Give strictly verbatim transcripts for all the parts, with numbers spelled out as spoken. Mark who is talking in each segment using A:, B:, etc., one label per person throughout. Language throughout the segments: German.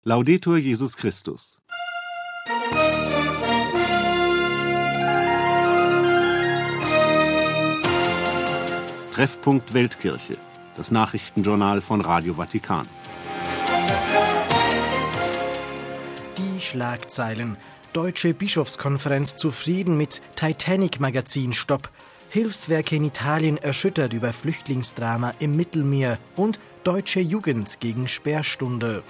A: Laudetur Jesus Christus. Treffpunkt Weltkirche, das Nachrichtenjournal von Radio Vatikan.
B: Die Schlagzeilen. Deutsche Bischofskonferenz zufrieden mit Titanic-Magazin-Stopp. Hilfswerke in Italien erschüttert über Flüchtlingsdrama im Mittelmeer. Und deutsche Jugend gegen Sperrstunde.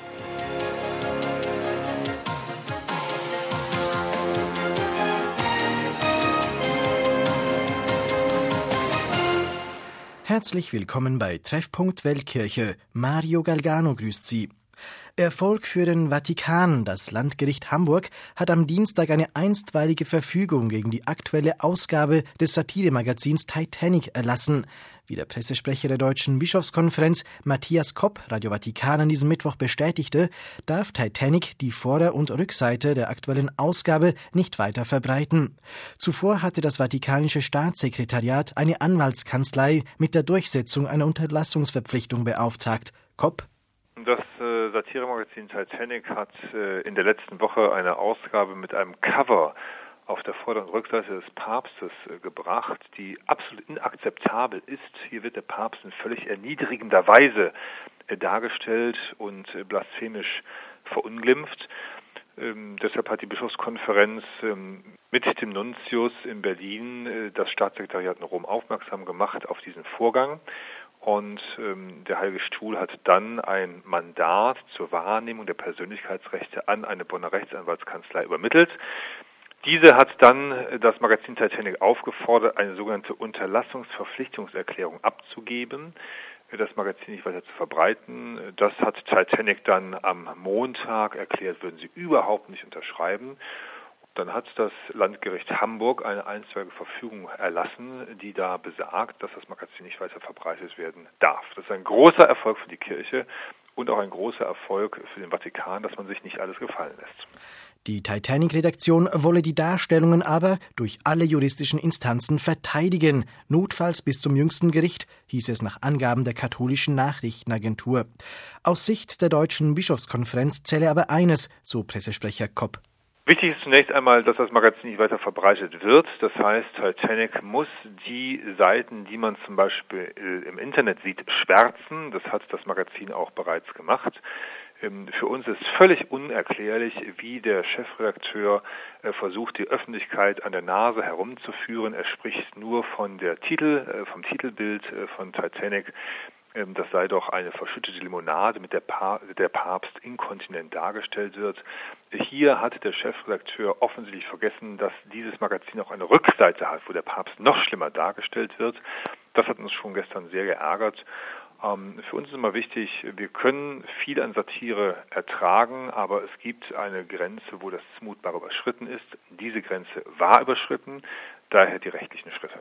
B: Herzlich willkommen bei Treffpunkt Weltkirche. Mario Galgano grüßt Sie. Erfolg für den Vatikan. Das Landgericht Hamburg hat am Dienstag eine einstweilige Verfügung gegen die aktuelle Ausgabe des Satiremagazins Titanic erlassen. Wie der Pressesprecher der Deutschen Bischofskonferenz Matthias Kopp Radio Vatikan an diesem Mittwoch bestätigte, darf Titanic die Vorder- und Rückseite der aktuellen Ausgabe nicht weiter verbreiten. Zuvor hatte das Vatikanische Staatssekretariat eine Anwaltskanzlei mit der Durchsetzung einer Unterlassungsverpflichtung beauftragt. Kopp:
C: Das äh, Satiremagazin Titanic hat äh, in der letzten Woche eine Ausgabe mit einem Cover auf der Vorder- und Rückseite des Papstes äh, gebracht, die absolut inakzeptabel ist. Hier wird der Papst in völlig erniedrigender Weise äh, dargestellt und äh, blasphemisch verunglimpft. Ähm, deshalb hat die Bischofskonferenz ähm, mit dem Nuntius in Berlin äh, das Staatssekretariat in Rom aufmerksam gemacht auf diesen Vorgang. Und ähm, der Heilige Stuhl hat dann ein Mandat zur Wahrnehmung der Persönlichkeitsrechte an eine Bonner Rechtsanwaltskanzlei übermittelt. Diese hat dann das Magazin Titanic aufgefordert, eine sogenannte Unterlassungsverpflichtungserklärung abzugeben, das Magazin nicht weiter zu verbreiten. Das hat Titanic dann am Montag erklärt, würden sie überhaupt nicht unterschreiben. Dann hat das Landgericht Hamburg eine einstweilige Verfügung erlassen, die da besagt, dass das Magazin nicht weiter verbreitet werden darf. Das ist ein großer Erfolg für die Kirche und auch ein großer Erfolg für den Vatikan, dass man sich nicht alles gefallen lässt.
B: Die Titanic-Redaktion wolle die Darstellungen aber durch alle juristischen Instanzen verteidigen, notfalls bis zum jüngsten Gericht, hieß es nach Angaben der katholischen Nachrichtenagentur. Aus Sicht der Deutschen Bischofskonferenz zähle aber eines, so Pressesprecher Kopp:
C: Wichtig ist zunächst einmal, dass das Magazin nicht weiter verbreitet wird. Das heißt, Titanic muss die Seiten, die man zum Beispiel im Internet sieht, schwärzen. Das hat das Magazin auch bereits gemacht. Für uns ist völlig unerklärlich, wie der Chefredakteur versucht, die Öffentlichkeit an der Nase herumzuführen. Er spricht nur von der Titel, vom Titelbild von Titanic. Das sei doch eine verschüttete Limonade, mit der, pa- der Papst inkontinent dargestellt wird. Hier hat der Chefredakteur offensichtlich vergessen, dass dieses Magazin auch eine Rückseite hat, wo der Papst noch schlimmer dargestellt wird. Das hat uns schon gestern sehr geärgert. Ähm, für uns ist immer wichtig, wir können viel an Satire ertragen, aber es gibt eine Grenze, wo das Zumutbare überschritten ist. Diese Grenze war überschritten, daher die rechtlichen Schritte.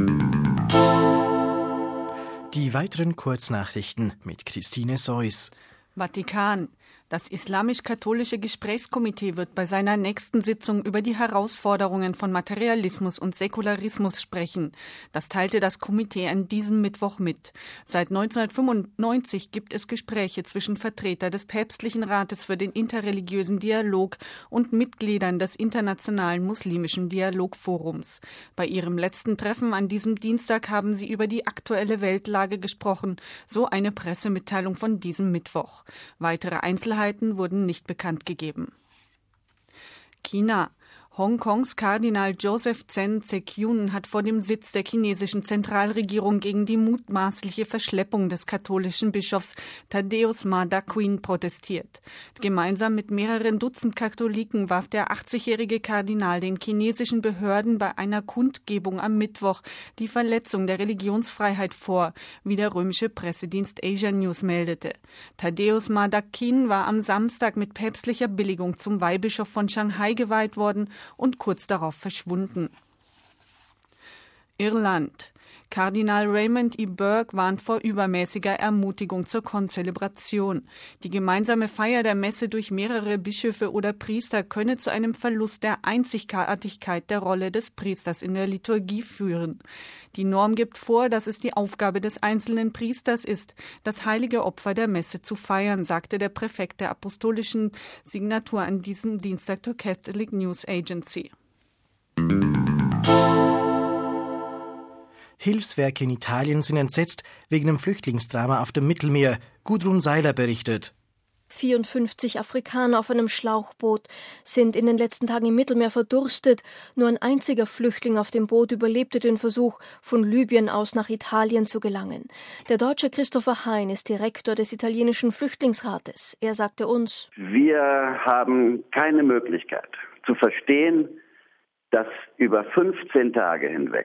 B: Die weiteren Kurznachrichten mit Christine Seuss.
D: Vatikan. Das Islamisch-Katholische Gesprächskomitee wird bei seiner nächsten Sitzung über die Herausforderungen von Materialismus und Säkularismus sprechen. Das teilte das Komitee an diesem Mittwoch mit. Seit neunzehnhundertfünfundneunzig gibt es Gespräche zwischen Vertretern des Päpstlichen Rates für den interreligiösen Dialog und Mitgliedern des Internationalen Muslimischen Dialogforums. Bei ihrem letzten Treffen an diesem Dienstag haben sie über die aktuelle Weltlage gesprochen, so eine Pressemitteilung von diesem Mittwoch. Weitere Einzelheiten wurden nicht bekannt gegeben. China. Hongkongs Kardinal Joseph Zen Tse-Kyun hat vor dem Sitz der chinesischen Zentralregierung gegen die mutmaßliche Verschleppung des katholischen Bischofs Thaddeus Ma Daquin protestiert. Gemeinsam mit mehreren Dutzend Katholiken warf der achtzigjährige Kardinal den chinesischen Behörden bei einer Kundgebung am Mittwoch die Verletzung der Religionsfreiheit vor, wie der römische Pressedienst Asia News meldete. Thaddeus Ma Daquin war am Samstag mit päpstlicher Billigung zum Weihbischof von Shanghai geweiht worden und kurz darauf verschwunden. Irland. Kardinal Raymond E. Burke warnt vor übermäßiger Ermutigung zur Konzelebration. Die gemeinsame Feier der Messe durch mehrere Bischöfe oder Priester könne zu einem Verlust der Einzigartigkeit der Rolle des Priesters in der Liturgie führen. Die Norm gibt vor, dass es die Aufgabe des einzelnen Priesters ist, das heilige Opfer der Messe zu feiern, sagte der Präfekt der apostolischen Signatur an diesem Dienstag zur Catholic News Agency.
B: Hilfswerke in Italien sind entsetzt wegen dem Flüchtlingsdrama auf dem Mittelmeer. Gudrun Seiler berichtet.
E: vierundfünfzig Afrikaner auf einem Schlauchboot sind in den letzten Tagen im Mittelmeer verdurstet. Nur ein einziger Flüchtling auf dem Boot überlebte den Versuch, von Libyen aus nach Italien zu gelangen. Der Deutsche Christopher Hein ist Direktor des italienischen Flüchtlingsrates. Er sagte uns:
F: Wir haben keine Möglichkeit zu verstehen, dass über fünfzehn Tage hinweg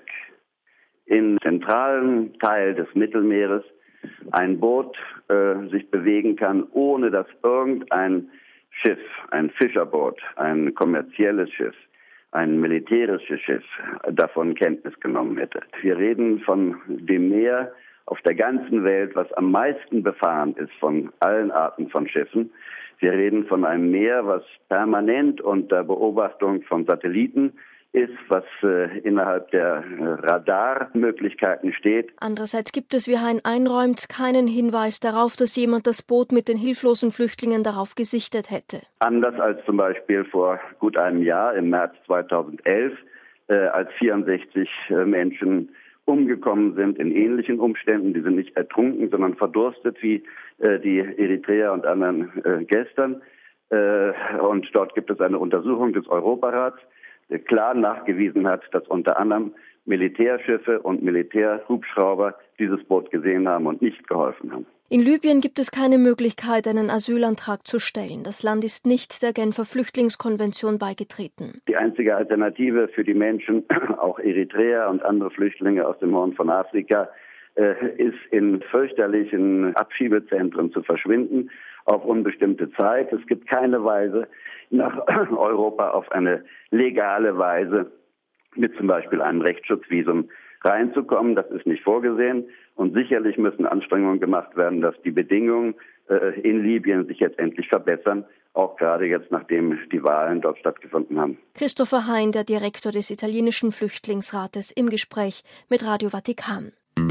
F: im zentralen Teil des Mittelmeeres ein Boot äh, sich bewegen kann, ohne dass irgendein Schiff, ein Fischerboot, ein kommerzielles Schiff, ein militärisches Schiff davon Kenntnis genommen hätte. Wir reden von dem Meer auf der ganzen Welt, was am meisten befahren ist von allen Arten von Schiffen. Wir reden von einem Meer, was permanent unter Beobachtung von Satelliten ist, was äh, innerhalb der äh, Radarmöglichkeiten steht.
E: Andererseits gibt es, wie Hein einräumt, keinen Hinweis darauf, dass jemand das Boot mit den hilflosen Flüchtlingen darauf gesichtet hätte.
F: Anders als zum Beispiel vor gut einem Jahr, im März zweitausendelf, äh, als vierundsechzig äh, Menschen umgekommen sind in ähnlichen Umständen. Die sind nicht ertrunken, sondern verdurstet wie äh, die Eritreer und anderen äh, gestern. Äh, und dort gibt es eine Untersuchung des Europarats, der klar nachgewiesen hat, dass unter anderem Militärschiffe und Militärhubschrauber dieses Boot gesehen haben und nicht geholfen haben.
E: In Libyen gibt es keine Möglichkeit, einen Asylantrag zu stellen. Das Land ist nicht der Genfer Flüchtlingskonvention beigetreten.
F: Die einzige Alternative für die Menschen, auch Eritreer und andere Flüchtlinge aus dem Horn von Afrika, ist in fürchterlichen Abschiebezentren zu verschwinden, auf unbestimmte Zeit. Es gibt keine Weise, nach Europa auf eine legale Weise mit zum Beispiel einem Rechtsschutzvisum reinzukommen. Das ist nicht vorgesehen. Und sicherlich müssen Anstrengungen gemacht werden, dass die Bedingungen äh, in Libyen sich jetzt endlich verbessern, auch gerade jetzt, nachdem die Wahlen dort stattgefunden haben.
E: Christopher Hein, der Direktor des italienischen Flüchtlingsrates, im Gespräch mit Radio Vatikan.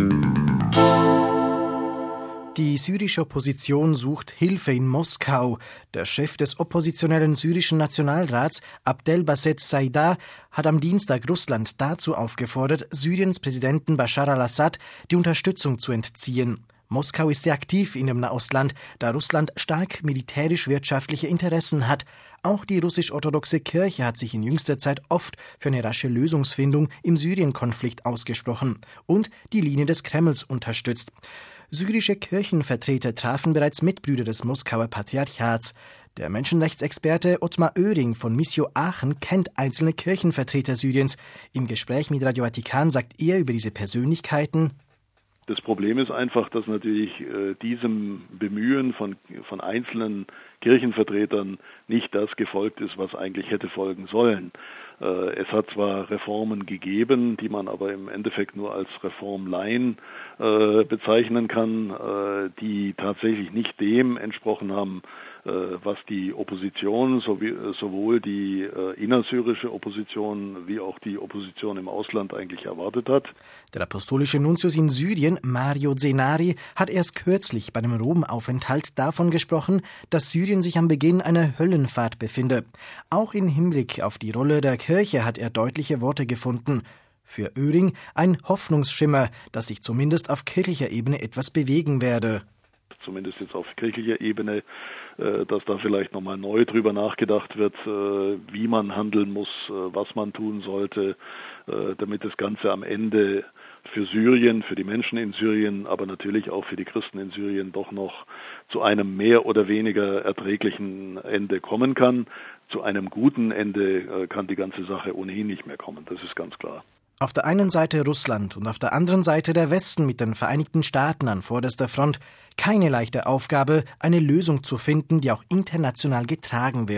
B: Die syrische Opposition sucht Hilfe in Moskau. Der Chef des oppositionellen syrischen Nationalrats, Abdelbaset Saida, hat am Dienstag Russland dazu aufgefordert, Syriens Präsidenten Bashar al-Assad die Unterstützung zu entziehen. Moskau ist sehr aktiv in dem Nahostland, da Russland stark militärisch-wirtschaftliche Interessen hat. Auch die russisch-orthodoxe Kirche hat sich in jüngster Zeit oft für eine rasche Lösungsfindung im Syrien-Konflikt ausgesprochen und die Linie des Kremls unterstützt. Syrische Kirchenvertreter trafen bereits Mitbrüder des Moskauer Patriarchats. Der Menschenrechtsexperte Ottmar Oehring von Missio Aachen kennt einzelne Kirchenvertreter Syriens. Im Gespräch mit Radio Vatikan sagt er über diese Persönlichkeiten:
G: Das Problem ist einfach, dass natürlich äh, diesem Bemühen von, von einzelnen Kirchenvertretern nicht das gefolgt ist, was eigentlich hätte folgen sollen. Äh, es hat zwar Reformen gegeben, die man aber im Endeffekt nur als Reformlein äh, bezeichnen kann, äh, die tatsächlich nicht dem entsprochen haben, was die Opposition, sowohl die innersyrische Opposition wie auch die Opposition im Ausland eigentlich erwartet hat.
B: Der apostolische Nuntius in Syrien, Mario Zenari, hat erst kürzlich bei einem Rom-Aufenthalt davon gesprochen, dass Syrien sich am Beginn einer Höllenfahrt befinde. Auch im Hinblick auf die Rolle der Kirche hat er deutliche Worte gefunden. Für Oehring ein Hoffnungsschimmer, dass sich zumindest auf kirchlicher Ebene etwas bewegen werde.
G: Zumindest jetzt auf kirchlicher Ebene, dass da vielleicht nochmal neu drüber nachgedacht wird, wie man handeln muss, was man tun sollte, damit das Ganze am Ende für Syrien, für die Menschen in Syrien, aber natürlich auch für die Christen in Syrien doch noch zu einem mehr oder weniger erträglichen Ende kommen kann. Zu einem guten Ende kann die ganze Sache ohnehin nicht mehr kommen, das ist ganz klar.
B: Auf der einen Seite Russland und auf der anderen Seite der Westen mit den Vereinigten Staaten an vorderster Front. Keine leichte Aufgabe, eine Lösung zu finden, die auch international getragen wird.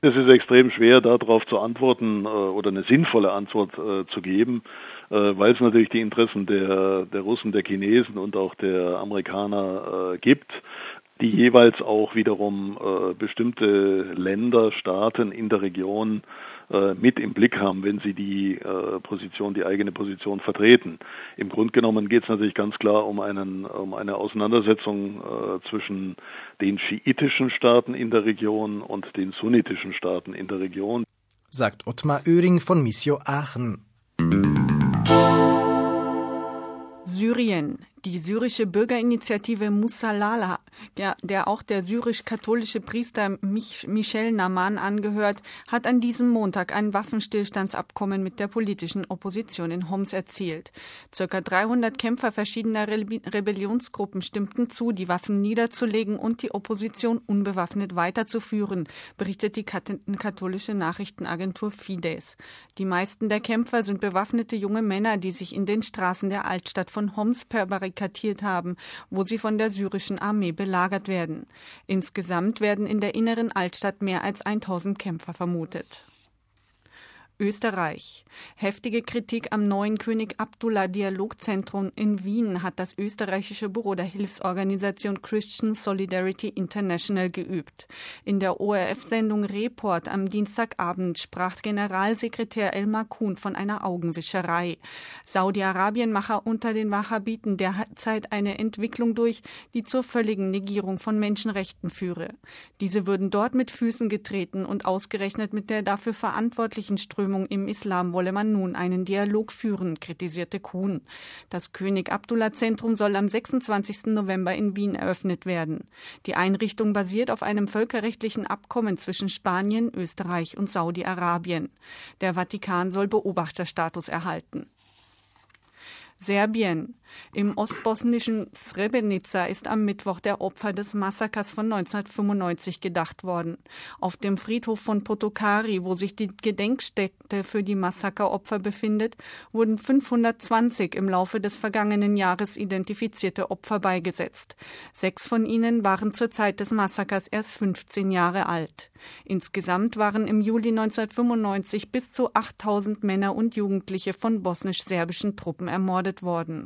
G: Es ist extrem schwer, darauf zu antworten äh, oder eine sinnvolle Antwort äh, zu geben, äh, weil es natürlich die Interessen der, der Russen, der Chinesen und auch der Amerikaner äh, gibt, die jeweils auch wiederum äh, bestimmte Länder, Staaten in der Region äh, mit im Blick haben, wenn sie die äh, Position, die eigene Position vertreten. Im Grunde genommen geht es natürlich ganz klar um, einen, um eine Auseinandersetzung äh, zwischen den schiitischen Staaten in der Region und den sunnitischen Staaten in der Region,
B: sagt Ottmar Oehring von Missio Aachen.
D: Syrien. Die syrische Bürgerinitiative Musalala, der, der auch der syrisch-katholische Priester Mich- Michel Naman angehört, hat an diesem Montag ein Waffenstillstandsabkommen mit der politischen Opposition in Homs erzielt. Circa dreihundert Kämpfer verschiedener Re- Rebellionsgruppen stimmten zu, die Waffen niederzulegen und die Opposition unbewaffnet weiterzuführen, berichtet die kat- katholische Nachrichtenagentur Fides. Die meisten der Kämpfer sind bewaffnete junge Männer, die sich in den Straßen der Altstadt von Homs verbarrikadiert haben, wo sie von der syrischen Armee belagert werden. Insgesamt werden in der inneren Altstadt mehr als tausend Kämpfer vermutet. Österreich. Heftige Kritik am neuen König Abdullah Dialogzentrum in Wien hat das österreichische Büro der Hilfsorganisation Christian Solidarity International geübt. In der O R F-Sendung Report am Dienstagabend sprach Generalsekretär Elmar Kuhn von einer Augenwischerei. Saudi-Arabien mache unter den Wahhabiten derzeit eine Entwicklung durch, die zur völligen Negierung von Menschenrechten führe. Diese würden dort mit Füßen getreten und ausgerechnet mit der dafür verantwortlichen Strömung im Islam wolle man nun einen Dialog führen, kritisierte Kuhn. Das König-Abdullah-Zentrum soll am sechsundzwanzigsten November in Wien eröffnet werden. Die Einrichtung basiert auf einem völkerrechtlichen Abkommen zwischen Spanien, Österreich und Saudi-Arabien. Der Vatikan soll Beobachterstatus erhalten. Serbien. Im ostbosnischen Srebrenica ist am Mittwoch der Opfer des Massakers von neunzehnhundertfünfundneunzig gedacht worden. Auf dem Friedhof von Potokari, wo sich die Gedenkstätte für die Massakeropfer befindet, wurden fünfhundertzwanzig im Laufe des vergangenen Jahres identifizierte Opfer beigesetzt. Sechs von ihnen waren zur Zeit des Massakers erst fünfzehn Jahre alt. Insgesamt waren im Juli neunzehnhundertfünfundneunzig bis zu achttausend Männer und Jugendliche von bosnisch-serbischen Truppen ermordet worden.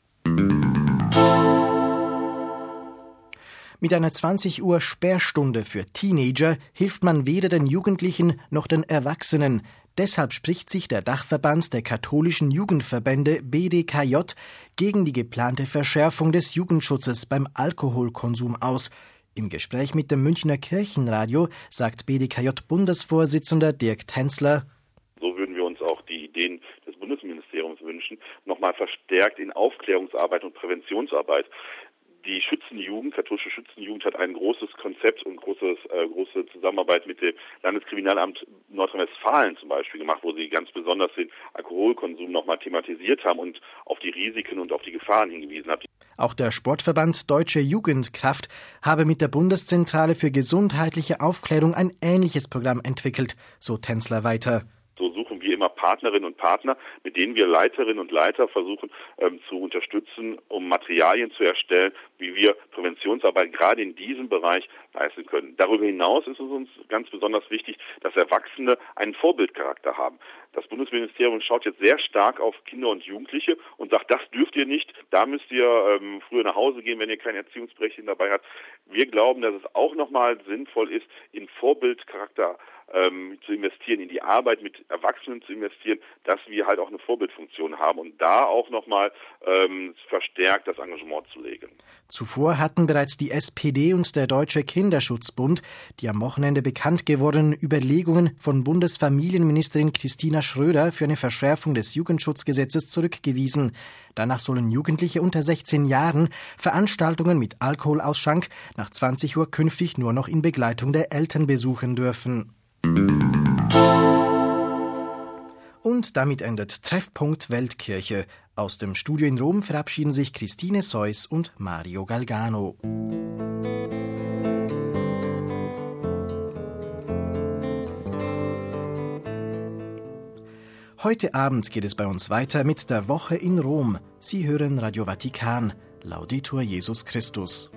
B: Mit einer zwanzig Uhr Sperrstunde für Teenager hilft man weder den Jugendlichen noch den Erwachsenen. Deshalb spricht sich der Dachverband der katholischen Jugendverbände B D K J gegen die geplante Verschärfung des Jugendschutzes beim Alkoholkonsum aus. Im Gespräch mit dem Münchner Kirchenradio sagt B D K J-Bundesvorsitzender Dirk Tänzler:
H: So würden wir uns auch die Ideen des Bundesministeriums wünschen, nochmal verstärkt in Aufklärungsarbeit und Präventionsarbeit. Die Schützenjugend, katholische Schützenjugend, hat ein großes Konzept und großes, äh, große Zusammenarbeit mit dem Landeskriminalamt Nordrhein-Westfalen zum Beispiel gemacht, wo sie ganz besonders den Alkoholkonsum nochmal thematisiert haben und auf die Risiken und auf die Gefahren hingewiesen haben.
B: Auch der Sportverband Deutsche Jugendkraft habe mit der Bundeszentrale für gesundheitliche Aufklärung ein ähnliches Programm entwickelt, so Tänzler weiter.
H: So suchen wir immer Partnerinnen und Partner, mit denen wir Leiterinnen und Leiter versuchen ähm, zu unterstützen, um Materialien zu erstellen, wie wir Präventionsarbeit gerade in diesem Bereich leisten können. Darüber hinaus ist es uns ganz besonders wichtig, dass Erwachsene einen Vorbildcharakter haben. Das Bundesministerium schaut jetzt sehr stark auf Kinder und Jugendliche und sagt, das dürft ihr nicht, da müsst ihr ähm, früher nach Hause gehen, wenn ihr kein Erziehungsberechtigten dabei habt. Wir glauben, dass es auch nochmal sinnvoll ist, in Vorbildcharakter ähm, zu investieren, in die Arbeit mit Erwachsenen zu investieren, dass wir halt auch eine Vorbildfunktion haben und da auch nochmal ähm, verstärkt das Engagement zu legen.
B: Zuvor hatten bereits die S P D und der Deutsche Kinderschutzbund die am Wochenende bekannt gewordenen Überlegungen von Bundesfamilienministerin Christina Schröder für eine Verschärfung des Jugendschutzgesetzes zurückgewiesen. Danach sollen Jugendliche unter sechzehn Jahren Veranstaltungen mit Alkoholausschank nach zwanzig Uhr künftig nur noch in Begleitung der Eltern besuchen dürfen. Und damit endet Treffpunkt Weltkirche. Aus dem Studio in Rom verabschieden sich Christine Seuss und Mario Galgano. Heute Abend geht es bei uns weiter mit der Woche in Rom. Sie hören Radio Vatikan. Laudetur Jesus Christus.